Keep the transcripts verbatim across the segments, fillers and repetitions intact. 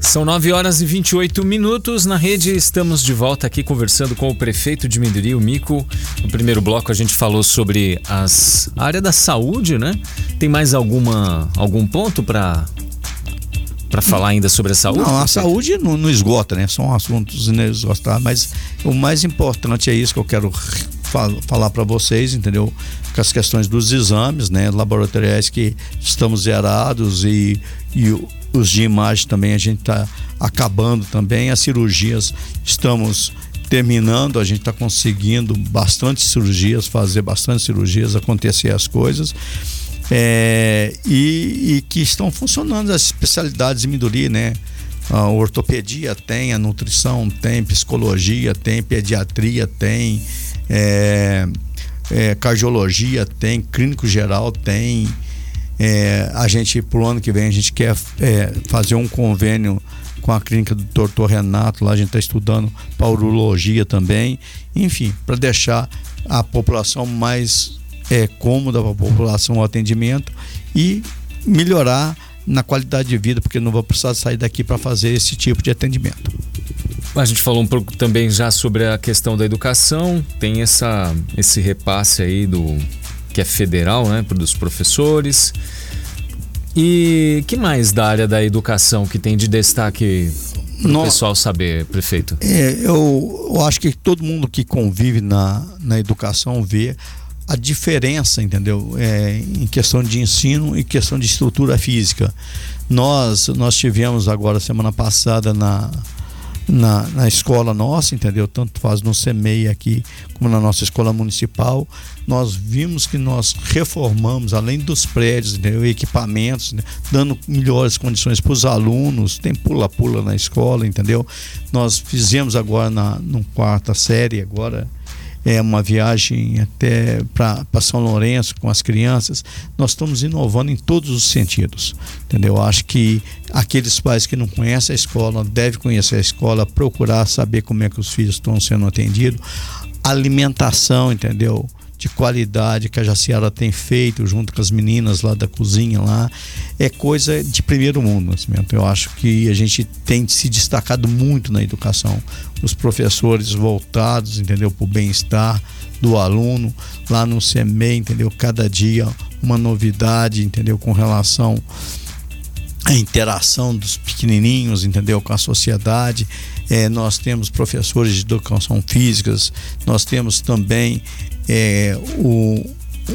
São nove horas e vinte e oito minutos na rede. Estamos de volta aqui conversando com o prefeito de Minduri, o Mico. No primeiro bloco a gente falou sobre as, a área da saúde, né? Tem mais alguma, algum ponto para para falar ainda sobre a saúde? Não, a saúde não, não esgota, né? São assuntos inesgotáveis, mas o mais importante é isso que eu quero fal- falar para vocês, entendeu? Com as questões dos exames, né? Laboratoriais que estamos zerados e, e os de imagem também a gente está acabando também. As cirurgias estamos terminando, a gente está conseguindo bastante cirurgias, fazer bastante cirurgias, acontecer as coisas. É, e, e que estão funcionando as especialidades em Minduri, né? A ortopedia tem, a nutrição tem, psicologia tem, pediatria tem, é, é, cardiologia tem, clínico geral tem. É, a gente, pro ano que vem, a gente quer é, fazer um convênio com a clínica do doutor Renato, lá a gente está estudando para urologia também, enfim, para deixar a população mais é, cômoda para a população o atendimento e melhorar na qualidade de vida, porque não vou precisar sair daqui para fazer esse tipo de atendimento. A gente falou um pouco também já sobre a questão da educação, tem essa, esse repasse aí do que é federal, né, dos professores. E que mais da área da educação que tem de destaque para o pessoal saber, prefeito? É, eu, eu acho que todo mundo que convive na, na educação vê a diferença, entendeu? É, em questão de ensino e questão de estrutura física. Nós, nós tivemos agora, semana passada, na, na, na escola nossa, entendeu? Tanto faz no SEMEI aqui, como na nossa escola municipal. Nós vimos que nós reformamos, além dos prédios, entendeu? Equipamentos, né? Dando melhores condições para os alunos. Tem pula-pula na escola, entendeu? Nós fizemos agora, na no quarta série, agora é uma viagem até para São Lourenço com as crianças. Nós estamos inovando em todos os sentidos, entendeu? Acho que aqueles pais que não conhecem a escola devem conhecer a escola, procurar saber como é que os filhos estão sendo atendidos. Alimentação, entendeu? De qualidade que a Jaciara tem feito junto com as meninas lá da cozinha lá, é coisa de primeiro mundo, Nascimento. Eu acho que a gente tem se destacado muito na educação, os professores voltados, entendeu, para o bem-estar do aluno lá no SEMEI, entendeu, cada dia uma novidade, entendeu, com relação à interação dos pequenininhos, entendeu, com a sociedade. É, nós temos professores de educação física, nós temos também É, o,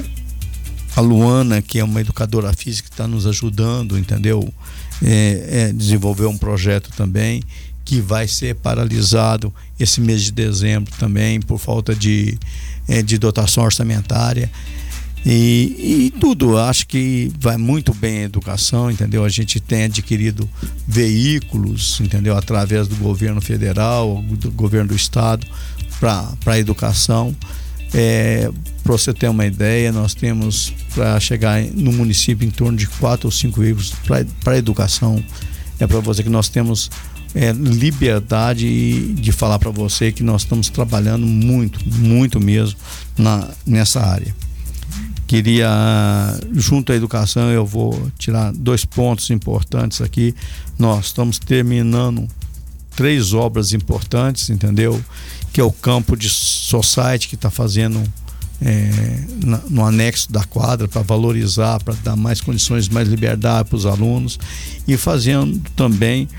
a Luana, que é uma educadora física, que está nos ajudando, entendeu? É, é, desenvolver um projeto também que vai ser paralisado esse mês de dezembro também por falta de, é, de dotação orçamentária e, e tudo. Acho que vai muito bem a educação, entendeu? A gente tem adquirido veículos, entendeu? Através do governo federal, do governo do estado para a educação. É, para você ter uma ideia, nós temos para chegar no município em torno de quatro ou cinco veículos para a educação. É para você que nós temos é, liberdade de falar para você que nós estamos trabalhando muito, muito mesmo na, nessa área. Queria, junto à educação, eu vou tirar dois pontos importantes aqui. Nós estamos terminando três obras importantes, entendeu? Que é o campo de society que está fazendo é, na, no anexo da quadra para valorizar, para dar mais condições, mais liberdade para os alunos, e fazendo também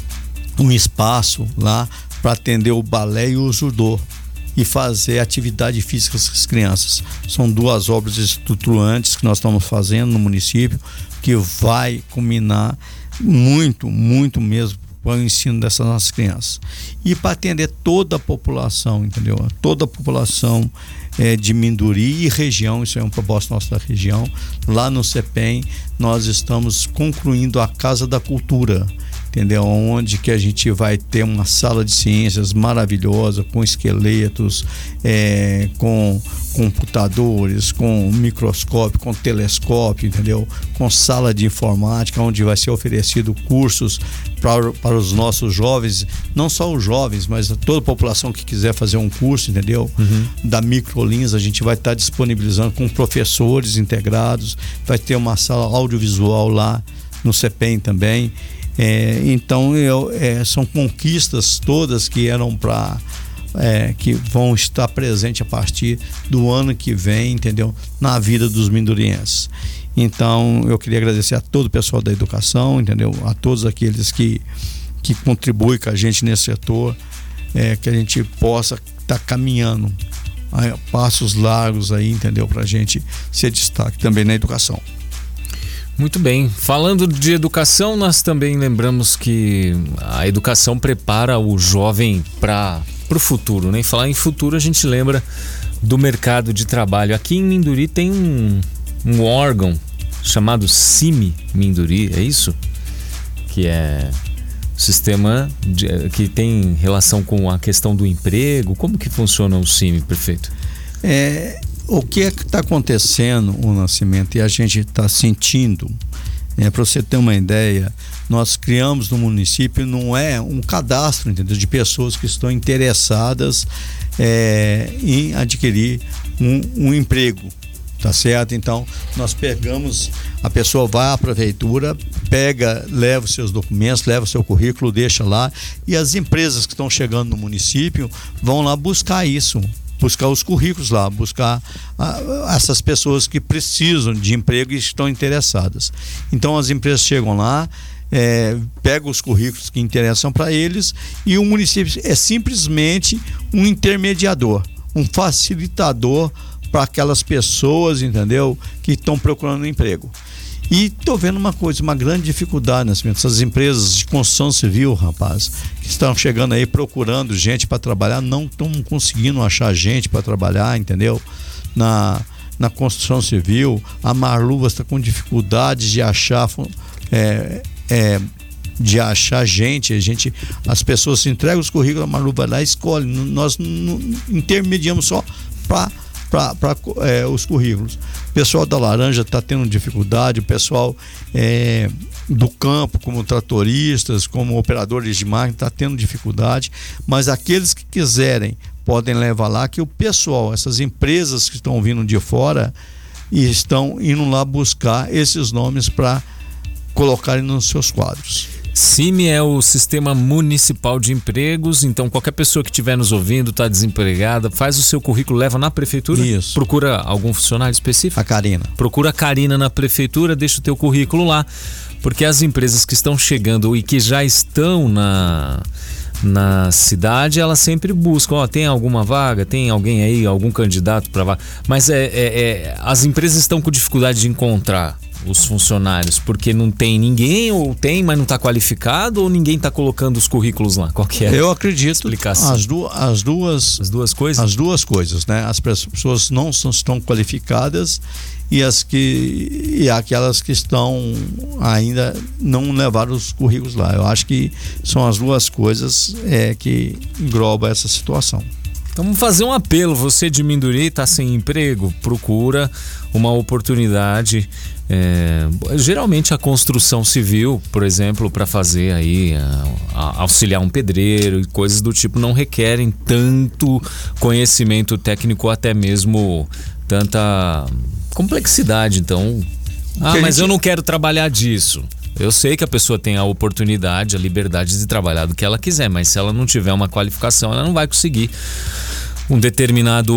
um espaço lá para atender o balé e o judô e fazer atividade física com as crianças. São duas obras estruturantes que nós estamos fazendo no município, que vai culminar muito, muito mesmo para o ensino dessas nossas crianças e para atender toda a população, entendeu? Toda a população é, de Minduri e região. Isso é um propósito nosso da região. Lá no CEPEM nós estamos concluindo a Casa da Cultura, entendeu? Onde que a gente vai ter uma sala de ciências maravilhosa, com esqueletos, é, com computadores, com microscópio, com telescópio, entendeu? Com sala de informática, onde vai ser oferecido cursos para, para os nossos jovens, não só os jovens, mas toda a população que quiser fazer um curso, entendeu? Uhum. Da Microlins, a gente vai estar disponibilizando com professores integrados, vai ter uma sala audiovisual lá no CEPEM também. É, então eu, é, são conquistas todas que eram para é, que vão estar presentes a partir do ano que vem, entendeu? Na vida dos mindurienses. Então eu queria agradecer a todo o pessoal da educação, entendeu? A todos aqueles que, que contribuem com a gente nesse setor, é, que a gente possa estar tá caminhando a passos largos aí, entendeu? Para a gente ser destaque também na educação. Muito bem. Falando de educação, nós também lembramos que a educação prepara o jovem para o futuro, né? E falar em futuro, a gente lembra do mercado de trabalho. Aqui em Minduri tem um, um órgão chamado CIMI Minduri, é isso? Que é o sistema de, que tem relação com a questão do emprego. Como que funciona o CIMI, prefeito? É... O que é que está acontecendo, o Nascimento, e a gente está sentindo, é, para você ter uma ideia, nós criamos no município, não é um cadastro, entendeu, de pessoas que estão interessadas é, em adquirir um, um emprego, tá certo? Então, nós pegamos, a pessoa vai à prefeitura, pega, leva os seus documentos, leva o seu currículo, deixa lá, e as empresas que estão chegando no município vão lá buscar isso, buscar os currículos lá, buscar ah, essas pessoas que precisam de emprego e estão interessadas. Então as empresas chegam lá, é, pegam os currículos que interessam para eles, e o município é simplesmente um intermediador, um facilitador para aquelas pessoas, entendeu, que estão procurando emprego. E estou vendo uma coisa, uma grande dificuldade nessas empresas de construção civil, rapaz, que estão chegando aí procurando gente para trabalhar, não estão conseguindo achar gente para trabalhar, entendeu? Na, na construção civil, a Marluva está com dificuldade de achar, é, é, de achar gente, a gente, as pessoas se entregam os currículos, a Marluva vai lá e escolhe. Nós não intermediamos só para para é, os currículos. O pessoal da Laranja está tendo dificuldade, o pessoal é, do campo, como tratoristas, como operadores de máquina, está tendo dificuldade, mas aqueles que quiserem podem levar lá, que o pessoal, essas empresas que estão vindo de fora e estão indo lá buscar esses nomes para colocarem nos seus quadros. CIMI é o Sistema Municipal de Empregos, então qualquer pessoa que estiver nos ouvindo, está desempregada, faz o seu currículo, leva na prefeitura. Isso. Procura algum funcionário específico? A Karina. Procura a Karina na prefeitura, deixa o teu currículo lá, porque as empresas que estão chegando e que já estão na, na cidade, elas sempre buscam, ó, tem alguma vaga, tem alguém aí, algum candidato para vaga, mas é, é, é, as empresas estão com dificuldade de encontrar os funcionários, porque não tem ninguém, ou tem, mas não está qualificado, ou ninguém está colocando os currículos lá? Qual que é? Eu acredito explicação? As, du as duas as duas coisas? As duas coisas, né? As pessoas não são, estão qualificadas e as que e aquelas que estão ainda não levaram os currículos lá. Eu acho que são as duas coisas é, que englobam essa situação. Então vamos fazer um apelo. Você de Minduri está sem emprego, procura uma oportunidade. É, geralmente a construção civil, por exemplo, para fazer aí a, a, auxiliar um pedreiro e coisas do tipo, não requerem tanto conhecimento técnico, até mesmo tanta complexidade. Então, ah, mas gente... eu não quero trabalhar disso. Eu sei que a pessoa tem a oportunidade, a liberdade de trabalhar do que ela quiser, mas se ela não tiver uma qualificação, ela não vai conseguir um determinado,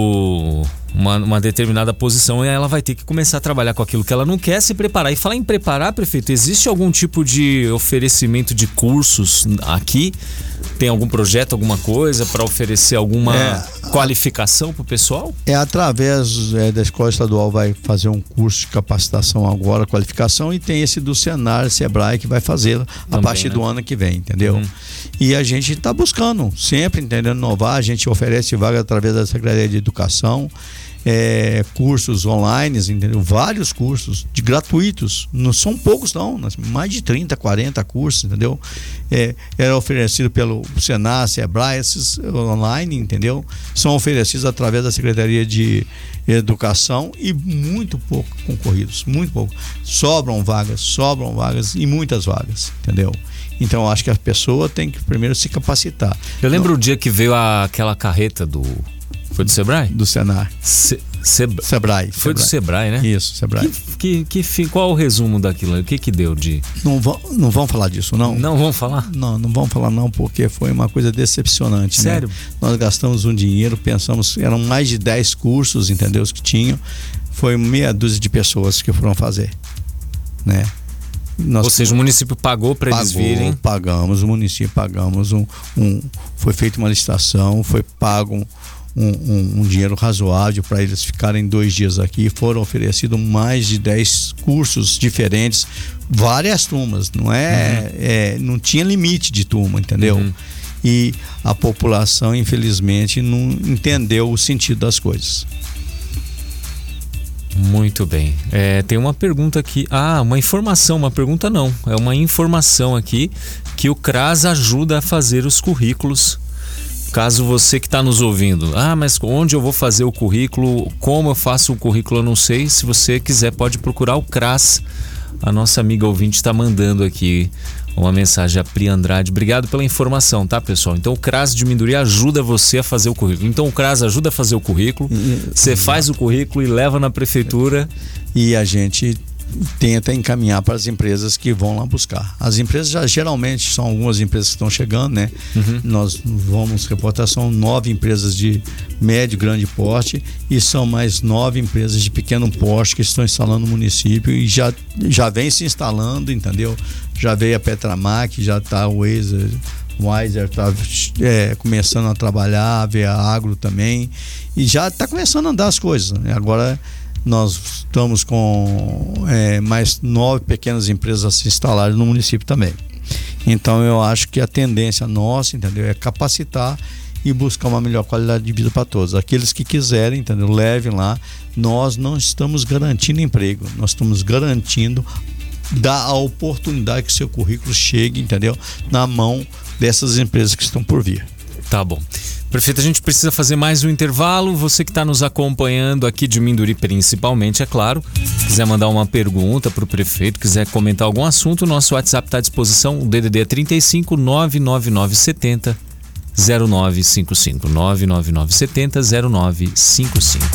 uma, uma determinada posição, e ela vai ter que começar a trabalhar com aquilo que ela não quer, se preparar. E falar em preparar, prefeito, existe algum tipo de oferecimento de cursos aqui? Tem algum projeto, alguma coisa para oferecer alguma é, qualificação para o pessoal? É através é, da Escola Estadual, vai fazer um curso de capacitação agora, qualificação, e tem esse do Senar, Sebrae, que vai fazer a Também, partir né? do ano que vem, entendeu? Uhum. E a gente está buscando sempre, entendendo, inovar. A gente oferece vaga através da Secretaria de Educação, é, cursos online, entendeu? Vários cursos de gratuitos, não são poucos não, mais de trinta, quarenta cursos, entendeu? É, era oferecido pelo Senar, Sebrae, esses online, entendeu? São oferecidos através da Secretaria de Educação e muito pouco concorridos, muito pouco. Sobram vagas, sobram vagas e muitas vagas, entendeu? Então eu acho que a pessoa tem que primeiro se capacitar. Eu lembro não, o dia que veio a, aquela carreta do... Foi do Sebrae? Do Senar. Se, Seb... Sebrae. Foi Sebrae. do Sebrae, né? Isso, Sebrae. Que, que, que, qual o resumo daquilo? O que que deu de... Não vão, não vão falar disso, não? Não vão falar? Não, não vão falar não, porque foi uma coisa decepcionante. Sério? Né? Nós gastamos um dinheiro, pensamos, eram mais de dez cursos, entendeu? Os que tinham. Foi meia dúzia de pessoas que foram fazer, né? Nós, Ou seja, o município pagou para eles virem? Pagamos, o município pagamos, um, um, foi feita uma licitação, foi pago um, um, um dinheiro razoável para eles ficarem dois dias aqui. Foram oferecidos mais de dez cursos diferentes, várias turmas, não é, uhum. é não tinha limite de turma, entendeu? Uhum. E a população, infelizmente, não entendeu o sentido das coisas. Muito bem. É, tem uma pergunta aqui. Ah, uma informação, uma pergunta não. É uma informação aqui que o CRAS ajuda a fazer os currículos. Caso você que está nos ouvindo, ah, mas onde eu vou fazer o currículo? Como eu faço o currículo? Eu não sei. Se você quiser, pode procurar o CRAS. A nossa amiga ouvinte está mandando aqui uma mensagem, a Pri Andrade. Obrigado pela informação, tá, pessoal? Então o CRAS de Minduri ajuda você a fazer o currículo. Então o CRAS ajuda a fazer o currículo, você faz o currículo e leva na prefeitura. E a gente tenta encaminhar para as empresas que vão lá buscar. As empresas já geralmente são algumas empresas que estão chegando, né? Uhum. Nós vamos reportar, são nove empresas de médio, grande porte e são mais nove empresas de pequeno porte que estão instalando no município e já, já vem se instalando, entendeu? Já veio a Petramac, já está o Wazer, o Wiser está é, começando a trabalhar, a V A Agro também e já está começando a andar as coisas, né? Agora nós estamos com é, mais nove pequenas empresas a se instalarem no município também. Então eu acho que a tendência nossa, entendeu, é capacitar e buscar uma melhor qualidade de vida para todos. Aqueles que quiserem, entendeu, levem lá. Nós não estamos garantindo emprego, nós estamos garantindo dar a oportunidade que o seu currículo chegue, entendeu, na mão dessas empresas que estão por vir. Tá bom. Prefeito, a gente precisa fazer mais um intervalo. Você que está nos acompanhando aqui de Minduri principalmente, é claro, quiser mandar uma pergunta para o prefeito, quiser comentar algum assunto, o nosso WhatsApp está à disposição, o D D D é trinta e cinco, nove nove nove sete zero, zero nove cinco cinco, nove nove nove sete zero, zero nove cinco cinco.